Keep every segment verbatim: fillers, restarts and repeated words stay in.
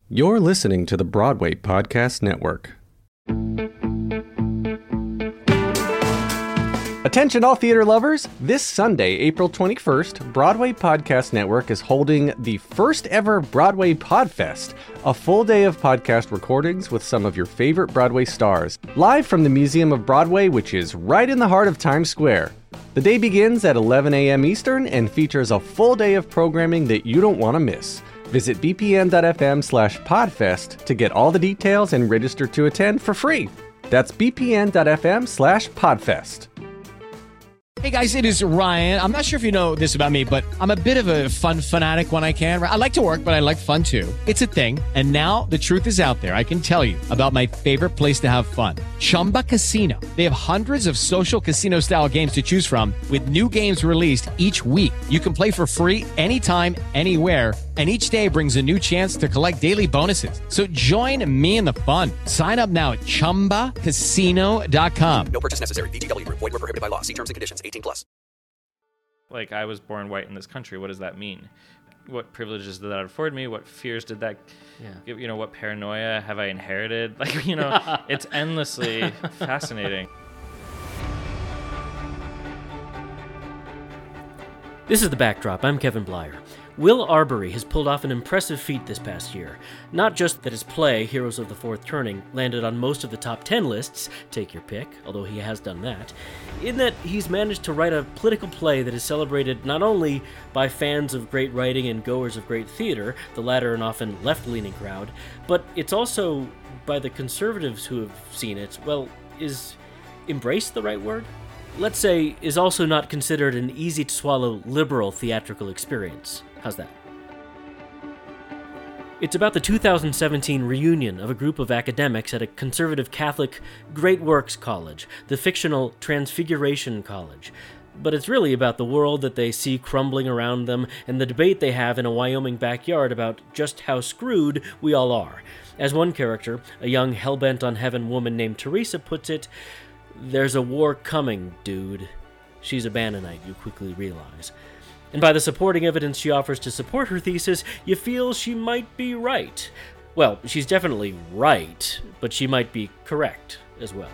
You're listening to the Broadway Podcast Network. Attention all theater lovers! This Sunday, April twenty-first, Broadway Podcast Network is holding the first ever Broadway Podfest, a full day of podcast recordings with some of your favorite Broadway stars, live from the Museum of Broadway, which is right in the heart of Times Square. The day begins at eleven a.m. Eastern and features a full day of programming that you don't want to miss. Visit bpn.fm slash podfest to get all the details and register to attend for free. That's bpn.fm slash podfest. Hey guys, it is Ryan. I'm not sure if you know this about me, but I'm a bit of a fun fanatic when I can. I like to work, but I like fun too. It's a thing. And now the truth is out there. I can tell you about my favorite place to have fun. Chumba Casino. They have hundreds of social casino style games to choose from with new games released each week. You can play for free anytime, anywhere. And each day brings a new chance to collect daily bonuses. So join me in the fun. Sign up now at chumba casino dot com. No purchase necessary. V G W. Void where prohibited by law. See terms and conditions. eighteen plus. Like, I was born white in this country. What does that mean? What privileges did that afford me? What fears did that yeah. give? You know, what paranoia have I inherited? Like, you know, it's endlessly fascinating. This is The Backdrop. I'm Kevin Blyer. Will Arbery has pulled off an impressive feat this past year. Not just that his play, Heroes of the Fourth Turning, landed on most of the top ten lists, take your pick, although he has done that, in that he's managed to write a political play that is celebrated not only by fans of great writing and goers of great theater, the latter an often left-leaning crowd, but it's also by the conservatives who have seen it. Well, is embrace the right word? Let's say, is also not considered an easy-to-swallow liberal theatrical experience. How's that? It's about the two thousand seventeen reunion of a group of academics at a conservative Catholic Great Works College, the fictional Transfiguration College. But it's really about the world that they see crumbling around them and the debate they have in a Wyoming backyard about just how screwed we all are. As one character, a young hell-bent on heaven woman named Teresa, puts it, "There's a war coming, dude." She's a Bannonite, you quickly realize. And by the supporting evidence she offers to support her thesis, you feel she might be right. Well, she's definitely right, but she might be correct as well.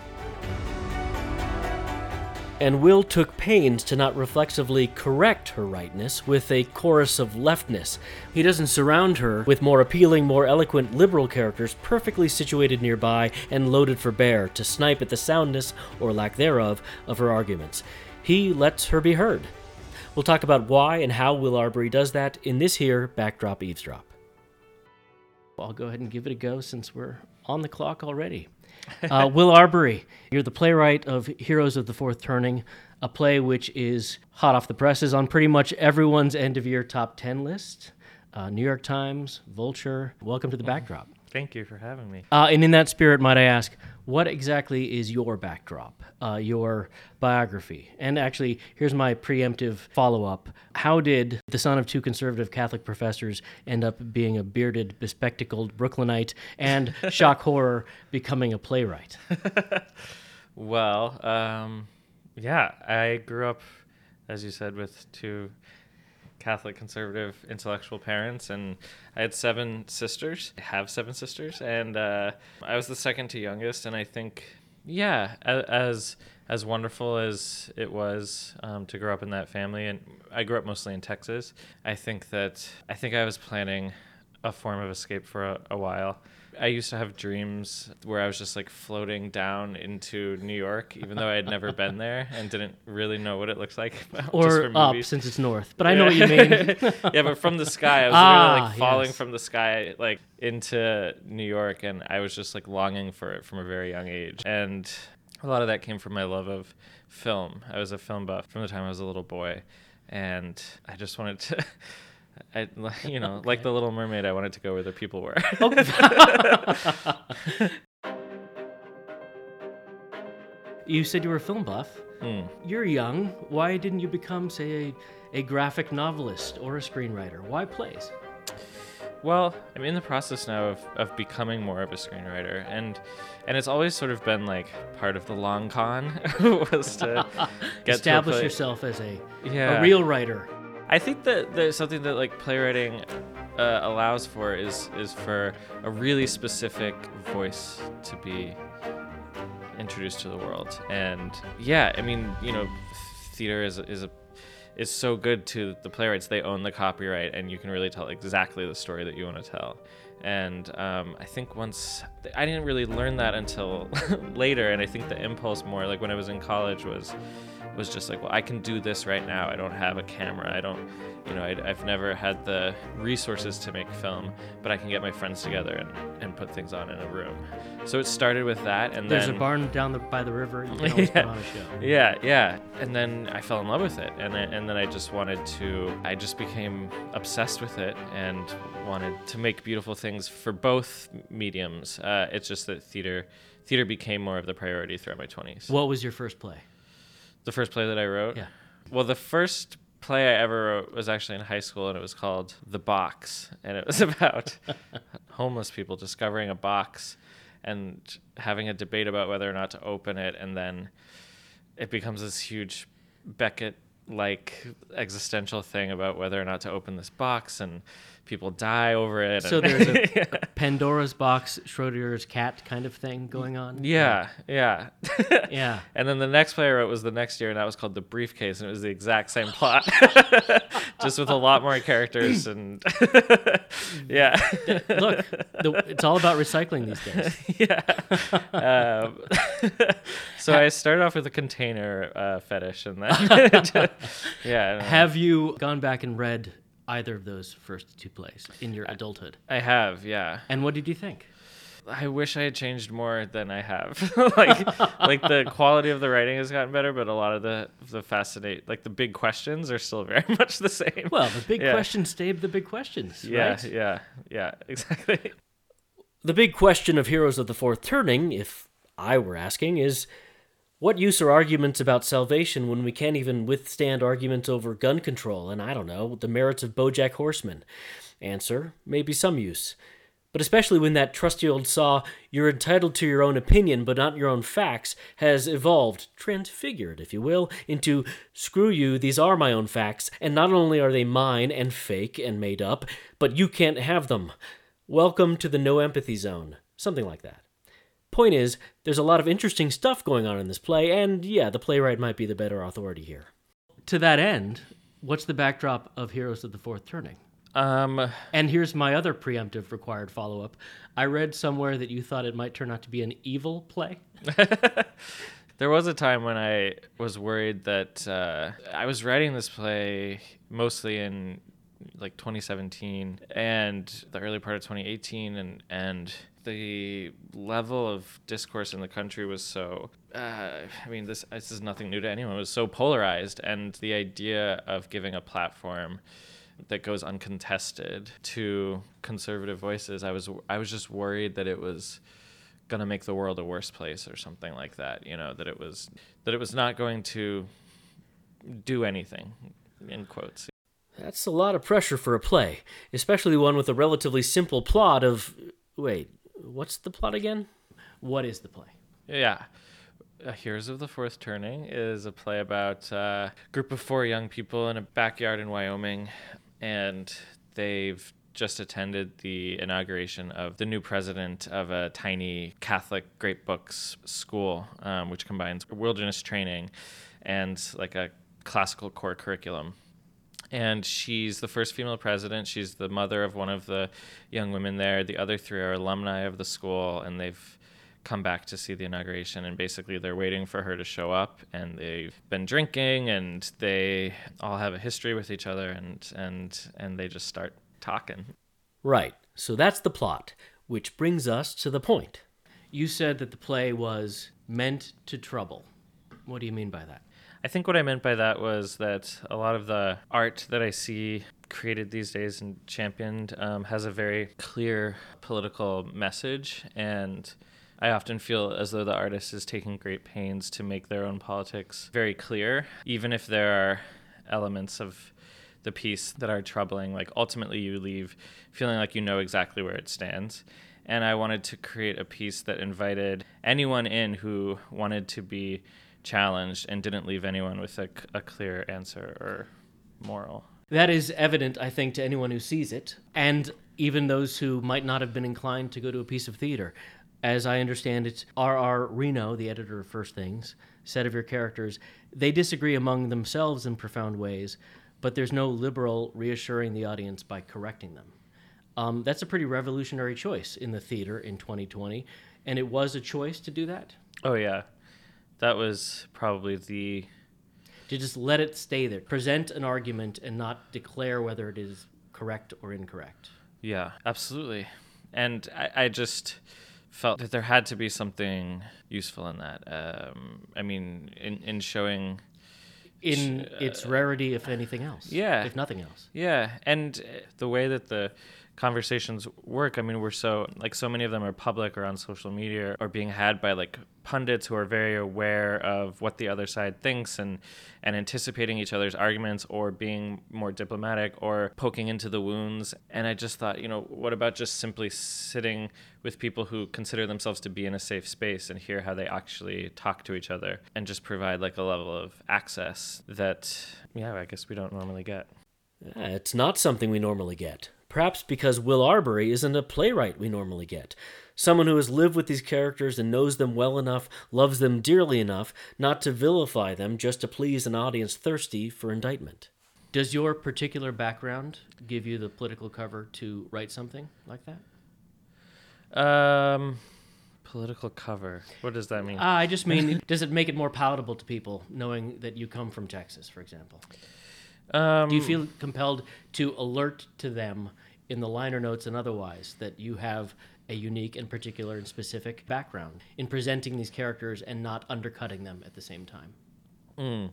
And Will took pains to not reflexively correct her rightness with a chorus of leftness. He doesn't surround her with more appealing, more eloquent liberal characters perfectly situated nearby and loaded for bear to snipe at the soundness, or lack thereof, of her arguments. He lets her be heard. We'll talk about why and how Will Arbery does that in this here Backdrop Eavesdrop. I'll go ahead and give it a go since we're on the clock already. Uh, Will Arbery, you're the playwright of Heroes of the Fourth Turning, a play which is hot off the presses on pretty much everyone's end-of-year top ten list. Uh, New York Times, Vulture. Welcome to the Backdrop. Thank you for having me. Uh, and in that spirit, might I ask, what exactly is your backdrop, uh, your biography? And actually, here's my preemptive follow-up. How did the son of two conservative Catholic professors end up being a bearded, bespectacled Brooklynite and, shock horror, becoming a playwright? Well, um, yeah, I grew up, as you said, with two Catholic conservative intellectual parents, and I had seven sisters. I have seven sisters, and uh, I was the second to youngest. And I think, yeah, as as wonderful as it was um, to grow up in that family, and I grew up mostly in Texas. I think that I think I was planning a form of escape for a, a while. I used to have dreams where I was just like floating down into New York, even though I had never been there and didn't really know what it looks like. Or up, since it's north. But I know what you mean. Yeah, but from the sky, I was ah, literally like falling yes. from the sky like into New York, and I was just like longing for it from a very young age. And a lot of that came from my love of film. I was a film buff from the time I was a little boy, and I just wanted to... I, you know, okay. Like the Little Mermaid, I wanted to go where the people were. You said you were a film buff. Mm. You're young. Why didn't you become, say, a, a graphic novelist or a screenwriter? Why plays? Well, I'm in the process now of, of becoming more of a screenwriter, and and it's always sort of been like part of the long con was to get establish to yourself as a yeah. a real writer. I think that there's something that like playwriting uh, allows for is is for a really specific voice to be introduced to the world. And yeah, I mean, you know, theater is is a is so good to the playwrights. They own the copyright, and you can really tell exactly the story that you want to tell. And um, I think once I didn't really learn that until later, and I think the impulse more like when I was in college was was just like, well, I can do this right now. I don't have a camera. I don't, you know, I, I've never had the resources to make film, but I can get my friends together and, and put things on in a room. So it started with that, and There's then a barn down the, by the river. You can always yeah, put on a show. yeah, yeah. And then I fell in love with it, and I, and then I just wanted to. I just became obsessed with it and wanted to make beautiful things for both mediums. Uh, it's just that theater, theater became more of the priority throughout my twenties. What was your first play? The first play that I wrote? Yeah. Well, the first play I ever wrote was actually in high school, and it was called The Box. And it was about homeless people discovering a box and having a debate about whether or not to open it. And then it becomes this huge Beckett-like existential thing about whether or not to open this box, and people die over it. So and there's a, yeah. a Pandora's box, Schrodinger's cat kind of thing going on? Yeah, yeah. Yeah. And then the next play I wrote was the next year, and that was called The Briefcase, and it was the exact same plot, just with a lot more characters. And yeah. Look, the, it's all about recycling these days. Yeah. Um, so I started off with a container uh, fetish, and then yeah. Have you gone back and read either of those first two plays in your adulthood? I have, yeah. And what did you think? I wish I had changed more than I have. like, like the quality of the writing has gotten better, but a lot of the the fascinate, like the big questions are still very much the same. Well, the big yeah. questions stay the big questions, Yeah, right? yeah, yeah, exactly. The big question of Heroes of the Fourth Turning, if I were asking, is what use are arguments about salvation when we can't even withstand arguments over gun control and, I don't know, the merits of BoJack Horseman? Answer, maybe some use. But especially when that trusty old saw, you're entitled to your own opinion but not your own facts, has evolved, transfigured, if you will, into, screw you, these are my own facts, and not only are they mine and fake and made up, but you can't have them. Welcome to the no empathy zone. Something like that. Point is, there's a lot of interesting stuff going on in this play, and yeah, the playwright might be the better authority here. To that end, what's the backdrop of Heroes of the Fourth Turning? Um, And here's my other preemptive required follow-up. I read somewhere that you thought it might turn out to be an evil play. there was a time when I was worried that uh, I was writing this play mostly in like twenty seventeen and the early part of twenty eighteen, and and the level of discourse in the country was so uh, I mean this this is nothing new to anyone. It was so polarized, and the idea of giving a platform that goes uncontested to conservative voices, I was I was just worried that it was gonna make the world a worse place or something like that, you know, that it was that it was not going to do anything, in quotes. That's a lot of pressure for a play, especially one with a relatively simple plot of... Wait, what's the plot again? What is the play? Yeah. Uh, Heroes of the Fourth Turning is a play about uh, a group of four young people in a backyard in Wyoming, and they've just attended the inauguration of the new president of a tiny Catholic Great Books school, um, which combines wilderness training and like a classical core curriculum. And she's the first female president. She's the mother of one of the young women there. The other three are alumni of the school, and they've come back to see the inauguration. And basically, they're waiting for her to show up. And they've been drinking, and they all have a history with each other, and and and they just start talking. Right. So that's the plot, which brings us to the point. You said that the play was meant to trouble. What do you mean by that? I think what I meant by that was that a lot of the art that I see created these days and championed um, has a very clear political message, and I often feel as though the artist is taking great pains to make their own politics very clear, even if there are elements of the piece that are troubling. Like, ultimately you leave feeling like you know exactly where it stands. And I wanted to create a piece that invited anyone in who wanted to be challenged and didn't leave anyone with a, a clear answer or moral. That is evident, I think, to anyone who sees it, and even those who might not have been inclined to go to a piece of theater. As I understand it, R R. Reno, the editor of First Things, said of your characters, they disagree among themselves in profound ways, but there's no liberal reassuring the audience by correcting them. Um, that's a pretty revolutionary choice in the theater in twenty twenty, and it was a choice to do that? Oh, yeah. That was probably the... To just let it stay there. Present an argument and not declare whether it is correct or incorrect. Yeah, absolutely. And I, I just felt that there had to be something useful in that. Um, I mean, in, in showing... In uh, its rarity, if anything else. Yeah. If nothing else. Yeah, and the way that the conversations work, I mean, we're so, like, so many of them are public or on social media or being had by, like, pundits who are very aware of what the other side thinks and, and anticipating each other's arguments or being more diplomatic or poking into the wounds. And I just thought, you know, what about just simply sitting with people who consider themselves to be in a safe space and hear how they actually talk to each other and just provide, like, a level of access that, yeah, I guess we don't normally get. Yeah, it's not something we normally get. Perhaps because Will Arbery isn't a playwright we normally get. Someone who has lived with these characters and knows them well enough, loves them dearly enough, not to vilify them just to please an audience thirsty for indictment. Does your particular background give you the political cover to write something like that? Um, political cover. What does that mean? Uh, I just mean, does it make it more palatable to people knowing that you come from Texas, for example? Um, Do you feel compelled to alert to them in the liner notes and otherwise that you have a unique and particular and specific background in presenting these characters and not undercutting them at the same time? Mm.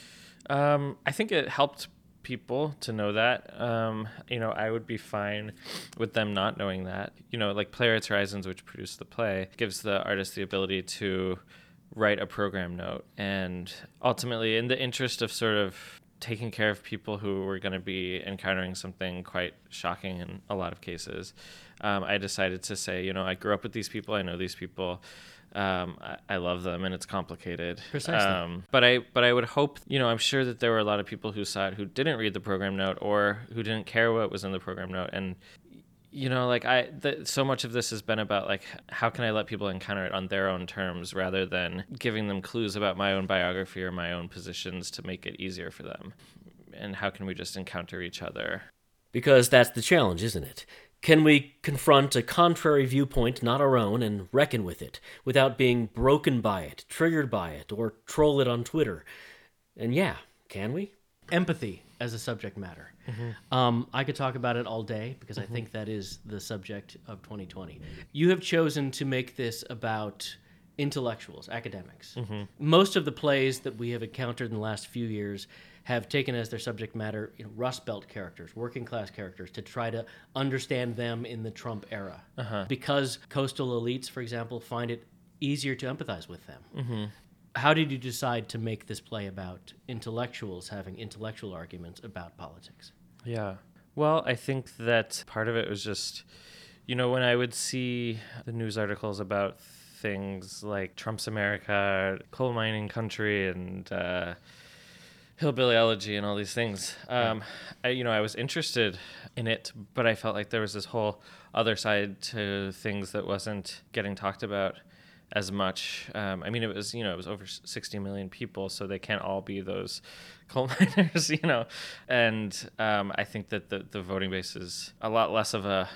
Um, I think it helped people to know that. Um, you know, I would be fine with them not knowing that. You know, like Playwrights Horizons, which produced the play, gives the artist the ability to write a program note. And ultimately, in the interest of sort of taking care of people who were going to be encountering something quite shocking in a lot of cases, um, I decided to say, you know, I grew up with these people. I know these people. Um, I, I love them, and it's complicated. Precisely. Um, but I, but I would hope, you know, I'm sure that there were a lot of people who saw it who didn't read the program note or who didn't care what was in the program note. And, you know, like I, the, so much of this has been about like, how can I let people encounter it on their own terms rather than giving them clues about my own biography or my own positions to make it easier for them? And how can we just encounter each other? Because that's the challenge, isn't it? Can we confront a contrary viewpoint, not our own, and reckon with it, without being broken by it, triggered by it, or troll it on Twitter? And yeah, can we? Empathy as a subject matter. Mm-hmm. Um, I could talk about it all day, because mm-hmm. I think that is the subject of twenty twenty. You have chosen to make this about intellectuals, academics. Mm-hmm. Most of the plays that we have encountered in the last few years have taken as their subject matter, you know, Rust Belt characters, working class characters, to try to understand them in the Trump era. Uh-huh. Because coastal elites, for example, find it easier to empathize with them. Mm-hmm. How did you decide to make this play about intellectuals having intellectual arguments about politics? Yeah. Well, I think that part of it was just, you know, when I would see the news articles about things like Trump's America, coal mining country, and uh, hillbilly elegy and all these things. Um, I, you know, I was interested in it, but I felt like there was this whole other side to things that wasn't getting talked about as much. Um, I mean, it was, you know, it was over sixty million people, so they can't all be those coal miners, you know. And um, I think that the, the voting base is a lot less of a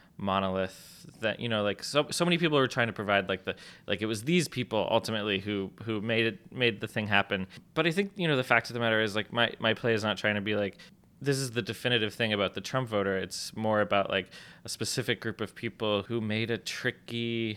monolith that, you know, like so so many people were trying to provide like the like it was these people ultimately who who made it made the thing happen. But I think, you know, the fact of the matter is, like, my my play is not trying to be like, this is the definitive thing about the Trump voter. It's more about like a specific group of people who made a tricky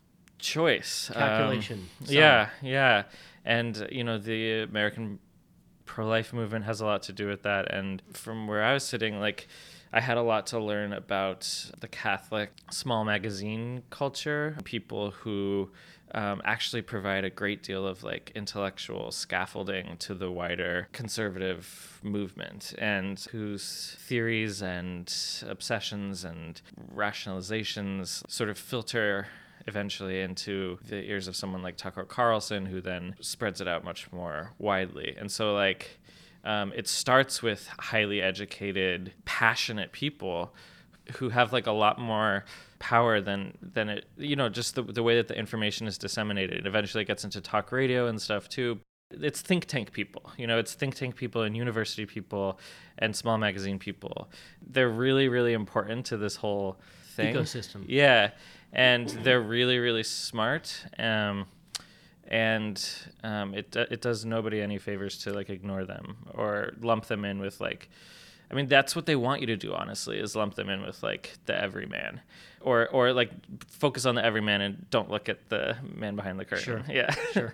choice. Calculation. Um, yeah, yeah. And, you know, the American pro-life movement has a lot to do with that. And from where I was sitting, like, I had a lot to learn about the Catholic small magazine culture, people who um, actually provide a great deal of like intellectual scaffolding to the wider conservative movement, and whose theories and obsessions and rationalizations sort of filter eventually into the ears of someone like Tucker Carlson, who then spreads it out much more widely. And so, like, Um, it starts with highly educated, passionate people who have like a lot more power than than it, you know, just the the way that the information is disseminated. Eventually, it gets into talk radio and stuff too. It's think tank people, you know, it's think tank people and university people and small magazine people. They're really, really important to this whole thing. Ecosystem. Yeah, and they're really, really smart. Um, and um, it it does nobody any favors to like ignore them or lump them in with like, I mean, that's what they want you to do, honestly, is lump them in with like the everyman, or or like focus on the everyman and don't look at the man behind the curtain. Sure. Yeah. Sure.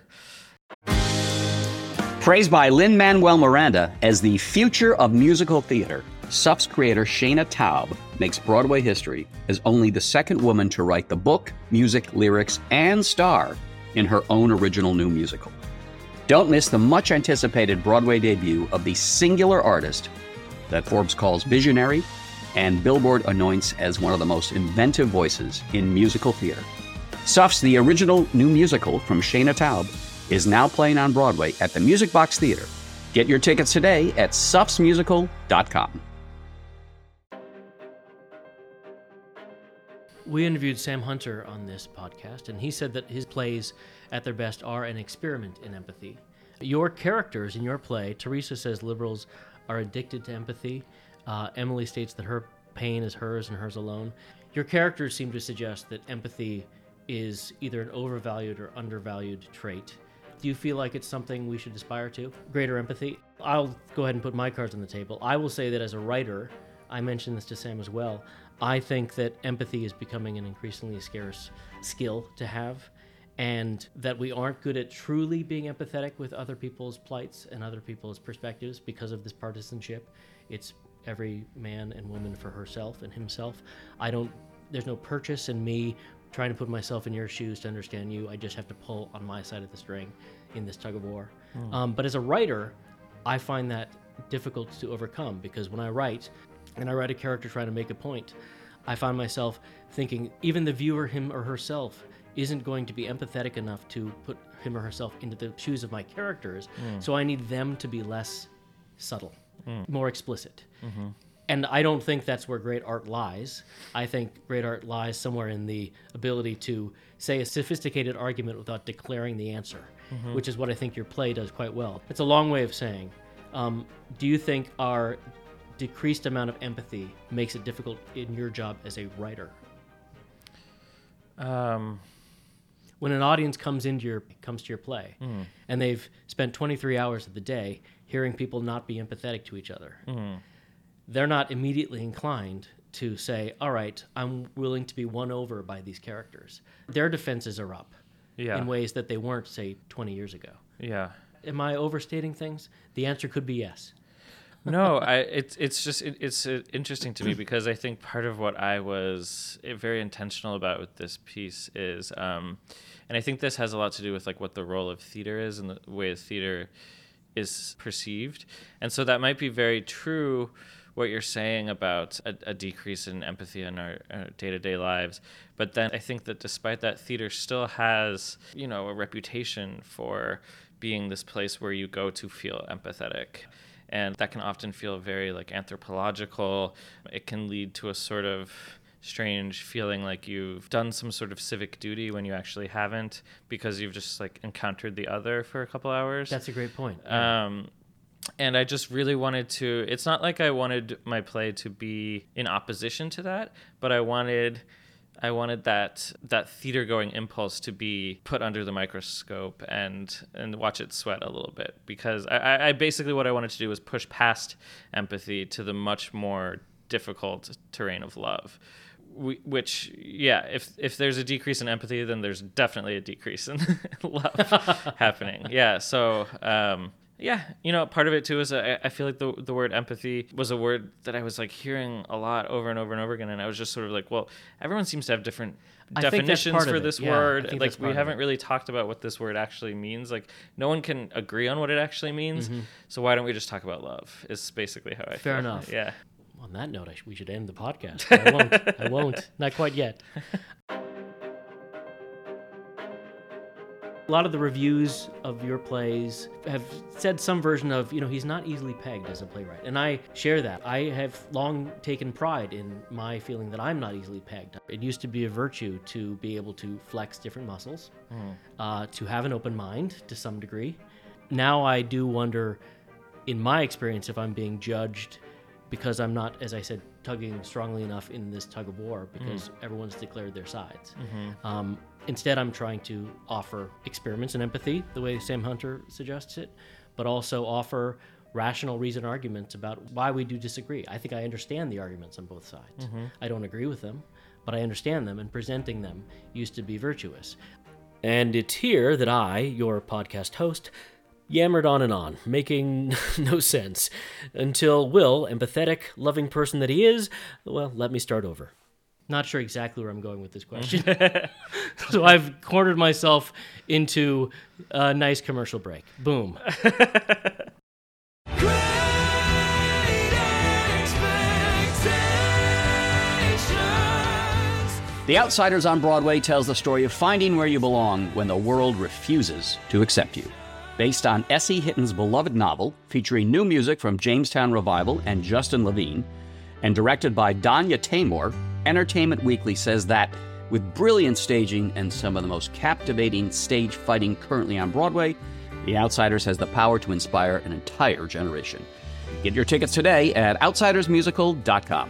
Praised by Lin-Manuel Miranda as the future of musical theater, S U F's creator Shayna Taub makes Broadway history as only the second woman to write the book, music, lyrics, and star in her own original new musical. Don't miss the much-anticipated Broadway debut of the singular artist that Forbes calls visionary and Billboard anoints as one of the most inventive voices in musical theater. S U F's The Original New Musical from Shayna Taub is now playing on Broadway at the Music Box Theater. Get your tickets today at sufs musical dot com. We interviewed Sam Hunter on this podcast, and he said that his plays at their best are an experiment in empathy. Your characters in your play, Teresa says liberals are addicted to empathy. Uh, Emily states that her pain is hers and hers alone. Your characters seem to suggest that empathy is either an overvalued or undervalued trait. Do you feel like it's something we should aspire to? Greater empathy? I'll go ahead and put my cards on the table. I will say that as a writer, I mentioned this to Sam as well, I think that empathy is becoming an increasingly scarce skill to have, and that we aren't good at truly being empathetic with other people's plights and other people's perspectives because of this partisanship. It's every man and woman for herself and himself. I don't, there's no purchase in me trying to put myself in your shoes to understand you. I just have to pull on my side of the string in this tug of war. Mm. Um, but as a writer, I find that difficult to overcome, because when I write, and I write a character trying to make a point, I find myself thinking even the viewer, him or herself, isn't going to be empathetic enough to put him or herself into the shoes of my characters. Mm. So I need them to be less subtle, mm. more explicit. Mm-hmm. And I don't think that's where great art lies. I think great art lies somewhere in the ability to say a sophisticated argument without declaring the answer, mm-hmm. which is what I think your play does quite well. It's a long way of saying, um, do you think our decreased amount of empathy makes it difficult in your job as a writer? Um, when an audience comes into your comes to your play, mm. and they've spent twenty-three hours of the day hearing people not be empathetic to each other, mm. they're not immediately inclined to say, all right, I'm willing to be won over by these characters. Their defenses are up yeah. in ways that they weren't, say, twenty years ago. Yeah. Am I overstating things? The answer could be yes. No, I it's it's just it, it's uh, interesting to me, because I think part of what I was very intentional about with this piece is, um, and I think this has a lot to do with like what the role of theater is and the way theater is perceived, and so that might be very true what you're saying about a, a decrease in empathy in our, our day-to-day lives, but then I think that despite that, theater still has, you know, a reputation for being this place where you go to feel empathetic. And that can often feel very like anthropological. It can lead to a sort of strange feeling like you've done some sort of civic duty when you actually haven't, because you've just like encountered the other for a couple hours. That's a great point. Yeah. Um, and I just really wanted to, it's not like I wanted my play to be in opposition to that, but I wanted... I wanted that that theater going impulse to be put under the microscope and and watch it sweat a little bit, because I, I basically what I wanted to do was push past empathy to the much more difficult terrain of love. We, which yeah, if if there's a decrease in empathy, then there's definitely a decrease in love happening. Yeah, so. Um, Yeah, you know, part of it too is I, I feel like the the word empathy was a word that I was like hearing a lot over and over and over again, and I was just sort of like, well, everyone seems to have different I definitions for this yeah, word. Like we haven't really talked about what this word actually means. Like no one can agree on what it actually means. Mm-hmm. So why don't we just talk about love? Is basically how I feel. Fair enough. Yeah. On that note, I sh- we should end the podcast. I won't. I won't. Not quite yet. A lot of the reviews of your plays have said some version of, you know, he's not easily pegged as a playwright. And I share that. I have long taken pride in my feeling that I'm not easily pegged. It used to be a virtue to be able to flex different muscles, mm. uh, to have an open mind to some degree. Now I do wonder, in my experience, if I'm being judged because I'm not, as I said, tugging strongly enough in this tug of war because mm. everyone's declared their sides. Mm-hmm. Um, instead, I'm trying to offer experiments and empathy, the way Sam Hunter suggests it, but also offer rational reason arguments about why we do disagree. I think I understand the arguments on both sides. Mm-hmm. I don't agree with them, but I understand them, and presenting them used to be virtuous. And it's here that I, your podcast host, yammered on and on, making no sense, until Will, empathetic, loving person that he is, well, let me start over. Not sure exactly where I'm going with this question. So I've cornered myself into a nice commercial break. Boom. The Outsiders on Broadway tells the story of finding where you belong when the world refuses to accept you. Based on S E Hitton's beloved novel, featuring new music from Jamestown Revival and Justin Levine, and directed by Danya Taymor, Entertainment Weekly says that, with brilliant staging and some of the most captivating stage fighting currently on Broadway, The Outsiders has the power to inspire an entire generation. Get your tickets today at outsiders musical dot com.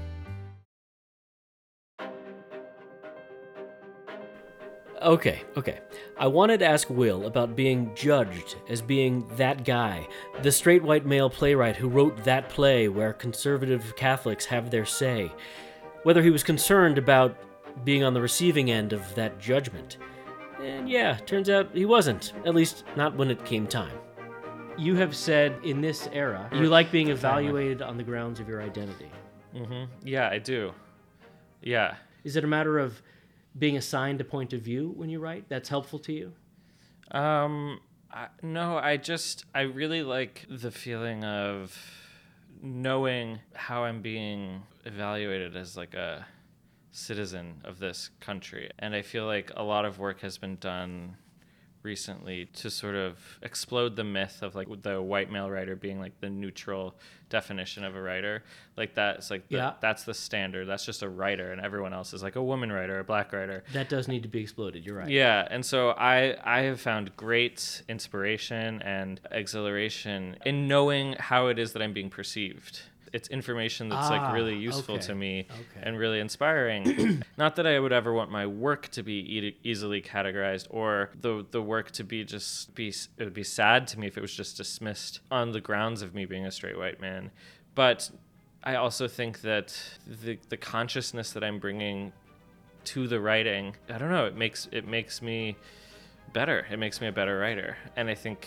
Okay, okay. I wanted to ask Will about being judged as being that guy, the straight white male playwright who wrote that play where conservative Catholics have their say, whether he was concerned about being on the receiving end of that judgment. And yeah, turns out he wasn't, at least not when it came time. You have said in this era, you like being evaluated on the grounds of your identity. Mm-hmm. Yeah, I do. Yeah. Is it a matter of being assigned a point of view when you write? That's helpful to you? Um, I, no, I just, I really like the feeling of knowing how I'm being evaluated as like a citizen of this country. And I feel like a lot of work has been done recently to sort of explode the myth of like the white male writer being like the neutral definition of a writer. Like that's like the, yeah. that's the standard. That's just a writer, and everyone else is like a woman writer, a black writer. That does need to be exploded. You're right. Yeah, and so I I have found great inspiration and exhilaration in knowing how it is that I'm being perceived. It's information that's ah, like really useful okay. to me okay. and really inspiring. Not that I would ever want my work to be e- easily categorized, or the the work to be just be. It would be sad to me if it was just dismissed on the grounds of me being a straight white man. But I also think that the the consciousness that I'm bringing to the writing, I don't know, it makes it makes me better. It makes me a better writer, and I think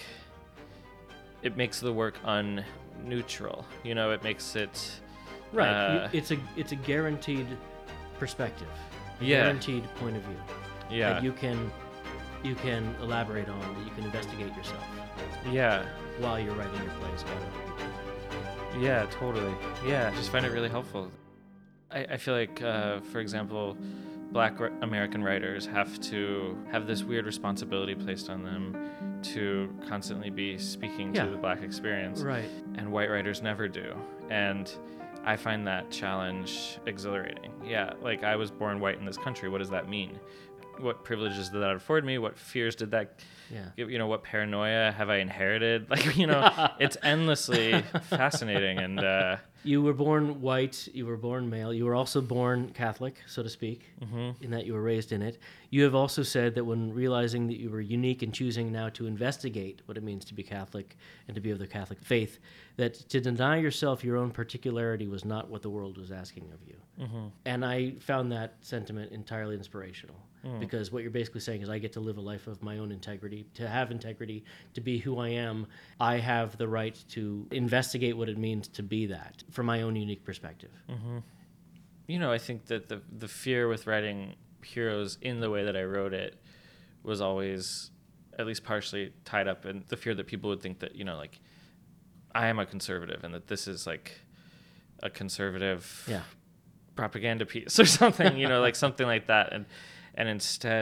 it makes the work un-neutral. You know, it makes it right. Uh, it's a it's a guaranteed perspective, a yeah. guaranteed point of view. Yeah, that you can you can elaborate on, that you can investigate yourself. Yeah, while you're writing your plays about it. Yeah, totally. Yeah, I just find it really helpful. I, I feel like, uh, for example, Black American writers have to have this weird responsibility placed on them to constantly be speaking yeah. to the Black experience. Right. And white writers never do. And I find that challenge exhilarating. Yeah, like I was born white in this country. What does that mean? What privileges did that afford me? What fears did that yeah. give? You know, what paranoia have I inherited? Like, you know, it's endlessly fascinating. And uh, you were born white. You were born male. You were also born Catholic, so to speak, mm-hmm. in that you were raised in it. You have also said that when realizing that you were unique and choosing now to investigate what it means to be Catholic and to be of the Catholic faith, that to deny yourself your own particularity was not what the world was asking of you. Mm-hmm. And I found that sentiment entirely inspirational. Mm. Because what you're basically saying is I get to live a life of my own integrity. To have integrity, to be who I am, I have the right to investigate what it means to be that from my own unique perspective. Mm-hmm. You know, I think that the the fear with writing Heroes in the way that I wrote it was always at least partially tied up in the fear that people would think that, you know, like I am a conservative and that this is like a conservative yeah. propaganda piece or something, you know, like something like that. And And instead,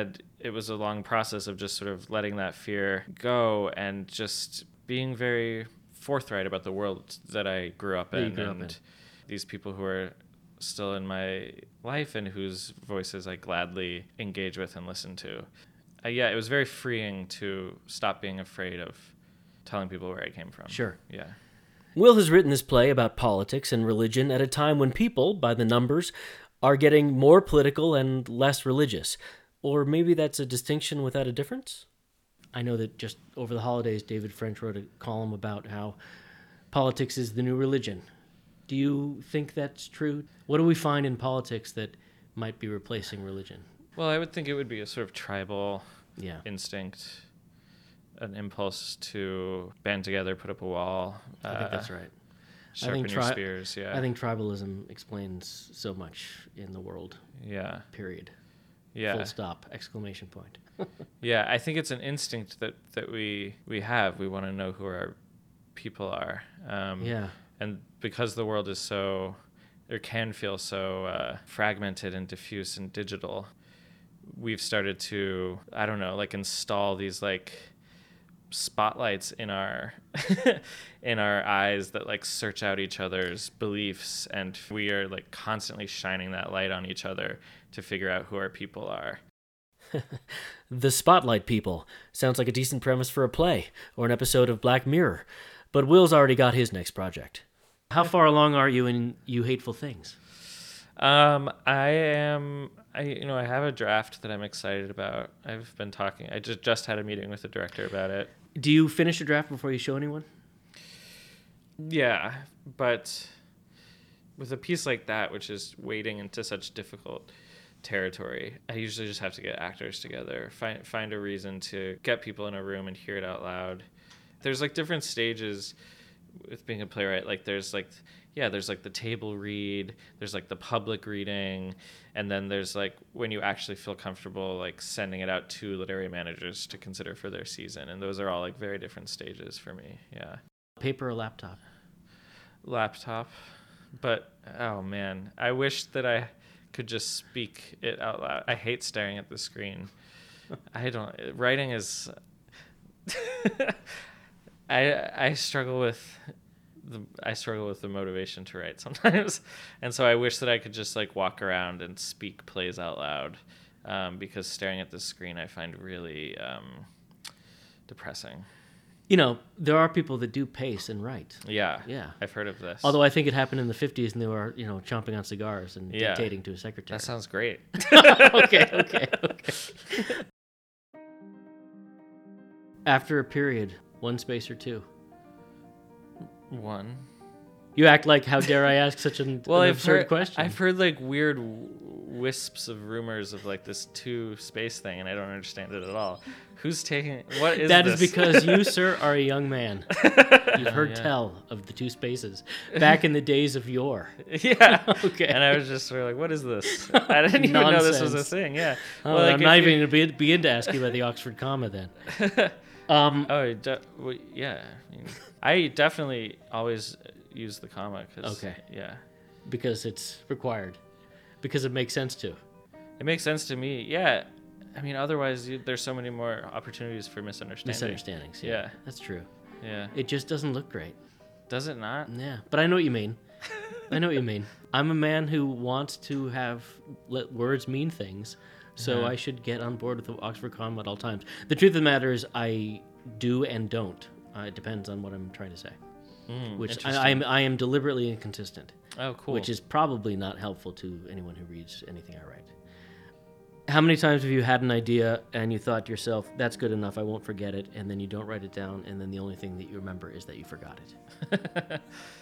it was a long process of just sort of letting that fear go and just being very forthright about the world that I grew up That you in grew up and in. these people who are still in my life and whose voices I gladly engage with and listen to. Uh, yeah, it was very freeing to stop being afraid of telling people where I came from. Sure. Yeah. Will has written this play about politics and religion at a time when people, by the numbers, are getting more political and less religious. Or maybe that's a distinction without a difference? I know that just over the holidays, David French wrote a column about how politics is the new religion. Do you think that's true? What do we find in politics that might be replacing religion? Well, I would think it would be a sort of tribal Yeah. instinct, an impulse to band together, put up a wall. I think that's right. Sharpen your tri- spears, yeah. I think tribalism explains so much in the world, Yeah. period. Yeah. Full stop, exclamation point. Yeah, I think it's an instinct that, that we we have. We want to know who our people are. Um, Yeah. And because the world is so, or can feel so uh, fragmented and diffuse and digital, we've started to, I don't know, like install these like spotlights in our in our eyes that like search out each other's beliefs, and we are like constantly shining that light on each other to figure out who our people are. The Spotlight People sounds like a decent premise for a play or an episode of Black Mirror, but Will's already got his next project. How far along are you in You Hateful Things? Um, I am, I you know, I have a draft that I'm excited about. I've been talking. I just just had a meeting with the director about it. Do you finish a draft before you show anyone? Yeah, but with a piece like that, which is wading into such difficult territory, I usually just have to get actors together, find find a reason to get people in a room and hear it out loud. There's like different stages with being a playwright. Like there's like, yeah, there's like the table read, there's like the public reading, and then there's like when you actually feel comfortable like sending it out to literary managers to consider for their season. And those are all like very different stages for me. Yeah. Paper or laptop? Laptop. But oh man, I wish that I could just speak it out loud. I hate staring at the screen. I don't, writing is, I I struggle with the I struggle with the motivation to write sometimes, and so I wish that I could just like walk around and speak plays out loud, um, because staring at the screen I find really um, depressing. You know, there are people that do pace and write. Yeah, Yeah. I've heard of this. Although I think it happened in the fifties and they were, you know, chomping on cigars and Yeah. dictating to a secretary. That sounds great. okay, okay, okay. After a period, one space or two. One. You act like, how dare I ask such an, Well, an I've absurd heard, question? I've heard like weird w- wisps of rumors of like this two space thing, and I don't understand it at all. Who's taking? What is That this? is because you, sir, are a young man. You've heard yeah. tell of the two spaces back in the days of yore. Yeah. Okay. And I was just sort of like, what is this? I didn't even know this was a Nonsense. thing. Yeah. Oh, Well, like, I'm if not you- even going to be, begin to ask you about the Oxford comma then. Um, Oh, you de- well, yeah. I, mean, I definitely always use the comma. Cause, Okay. Yeah. because it's required. Because it makes sense to. It makes sense to me. Yeah. I mean, otherwise, you, there's so many more opportunities for misunderstanding. Misunderstandings. Yeah, Yeah. that's true. Yeah. It just doesn't look great. Does it not? Yeah, but I know what you mean. I know what you mean. I'm a man who wants to have let words mean things, so Yeah. I should get on board with the Oxford comma at all times. The truth of the matter is, I do and don't. Uh, it depends on what I'm trying to say. Mm, Which interesting. I, I am. I am deliberately inconsistent. Oh, cool. Which is probably not helpful to anyone who reads anything I write. How many times have you had an idea and you thought to yourself, that's good enough, I won't forget it, and then you don't write it down, and then the only thing that you remember is that you forgot it?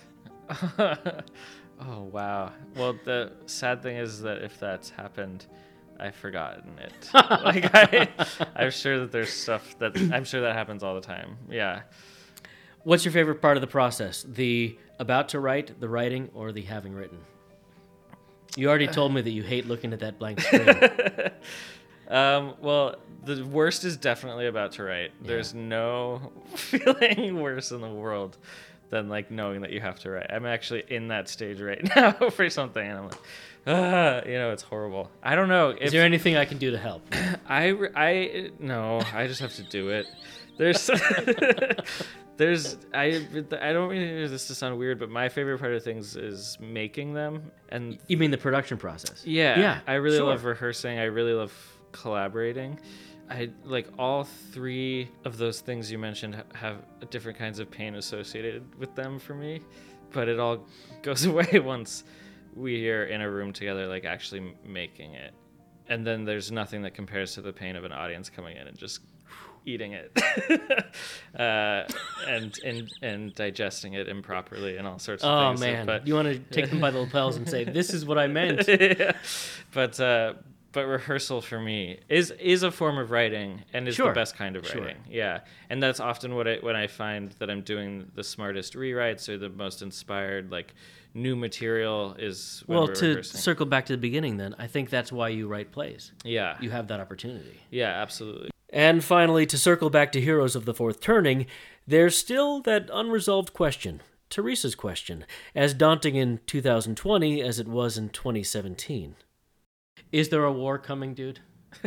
Oh, wow. Well, the sad thing is that if that's happened, I've forgotten it. Like I, I'm sure that there's stuff that I'm sure that happens all the time. Yeah. What's your favorite part of the process? The about to write, the writing, or the having written? You already told me that you hate looking at that blank screen. Um, well, the worst is definitely about to write. There's no feeling worse in the world than like knowing that you have to write. I'm actually in that stage right now for something, and I'm like, Uh, you know, it's horrible. I don't know. Is there anything I can do to help? I, I, no, I just have to do it. There's, there's, I, I don't mean this to sound weird, but my favorite part of things is making them. And You mean the production process? yeah, Yeah, I really sure. love rehearsing. I really love collaborating. I like all three of those things you mentioned ha- have different kinds of pain associated with them for me, but it all goes away once we are in a room together, like actually m- making it. And then there's nothing that compares to the pain of an audience coming in and just eating it uh, and, and and digesting it improperly and all sorts of Oh, things. man. But You want to take them by the lapels and say, this is what I meant. yeah. But uh, but rehearsal for me is is a form of writing and is Sure. the best kind of Sure. writing. Yeah, and that's often what I when I find that I'm doing the smartest rewrites or the most inspired like new material is when Well, we're to rehearsing. circle back to the beginning then, I think that's why you write plays. Yeah, You have that opportunity. yeah, absolutely. And finally, to circle back to Heroes of the Fourth Turning, there's still that unresolved question, Teresa's question, as daunting in two thousand twenty as it was in twenty seventeen. Is there a war coming, dude?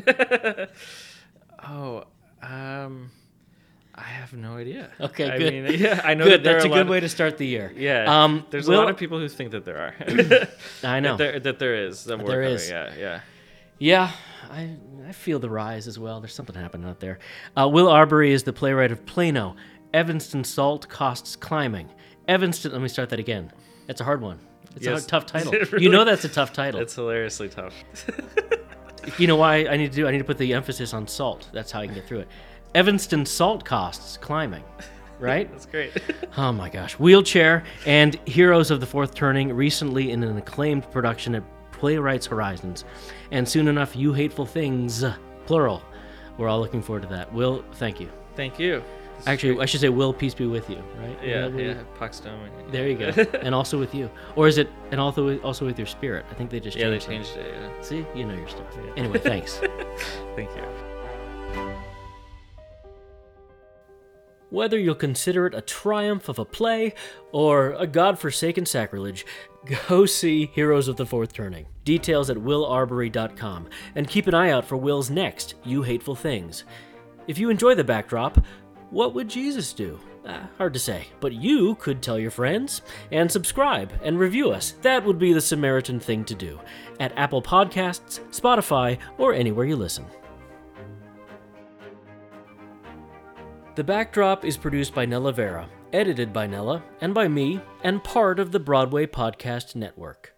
Oh, um, I have no idea. Okay, I good. mean, yeah, I know Good, that there that's are a lot good of- way to start the year. Yeah, Um, there's Will- a lot of people who think that there are. I know. that there, that there is. That There we're is. coming, Yeah, yeah. Yeah, I I feel the rise as well. There's something happening out there. Uh, Will Arbery is the playwright of Plano. Evanston Salt Costs Climbing. Evanston, let me start that again. It's a hard one. It's Yes. a tough title. It You really- know that's a tough title. It's hilariously tough. You know why I need to do? I need to put the emphasis on salt. That's how I can get through it. Evanston Salt Costs Climbing. Right? That's great. Oh my gosh. Wheelchair and Heroes of the Fourth Turning recently in an acclaimed production at Playwrights Horizons. And soon enough, You Hateful Things, plural. We're all looking forward to that. Will, thank you. Thank you. This is Actually, I great. should say, Will, peace be with you, right? yeah, Will- yeah, Puckstone. There you go. And also with you. Or is it, and also with, also with your spirit? I think they just Yeah, they changed it. changed it. Yeah. See? You know your stuff. Anyway, thanks. Thank you. Whether you'll consider it a triumph of a play or a godforsaken sacrilege, go see Heroes of the Fourth Turning. Details at will arbery dot com, and keep an eye out for Will's next You Hateful Things. If you enjoy the backdrop, what would Jesus do? Uh, hard to say, but you could tell your friends and subscribe and review us. That would be the Samaritan thing to do at Apple Podcasts, Spotify, or anywhere you listen. The Backdrop is produced by Nella Vera, edited by Nella, and by me, and part of the Broadway Podcast Network.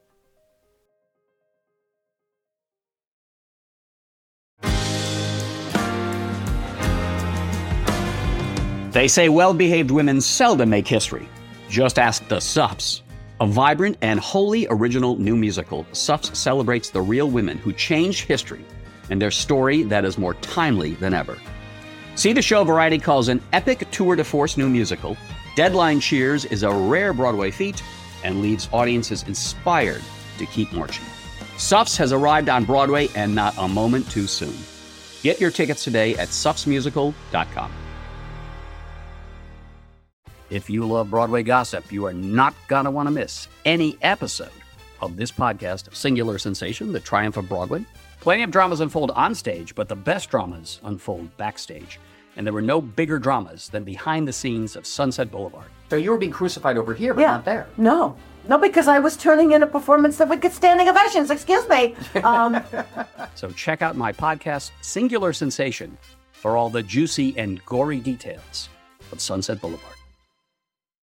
They say well-behaved women seldom make history. Just ask the Suffs. A vibrant and wholly original new musical, Suffs celebrates the real women who changed history and their story that is more timely than ever. See the show Variety calls an epic tour de force new musical. Deadline cheers is a rare Broadway feat and leaves audiences inspired to keep marching. Suffs has arrived on Broadway and not a moment too soon. Get your tickets today at suffs musical dot com. If you love Broadway gossip, you are not going to want to miss any episode of this podcast, Singular Sensation, The Triumph of Broadway. Plenty of dramas unfold on stage, but the best dramas unfold backstage. And there were no bigger dramas than behind the scenes of Sunset Boulevard. So you were being crucified over here, but Yeah. not there. No. No, because I was turning in a performance that would get standing ovations. Excuse me. Um, So check out my podcast, Singular Sensation, for all the juicy and gory details of Sunset Boulevard.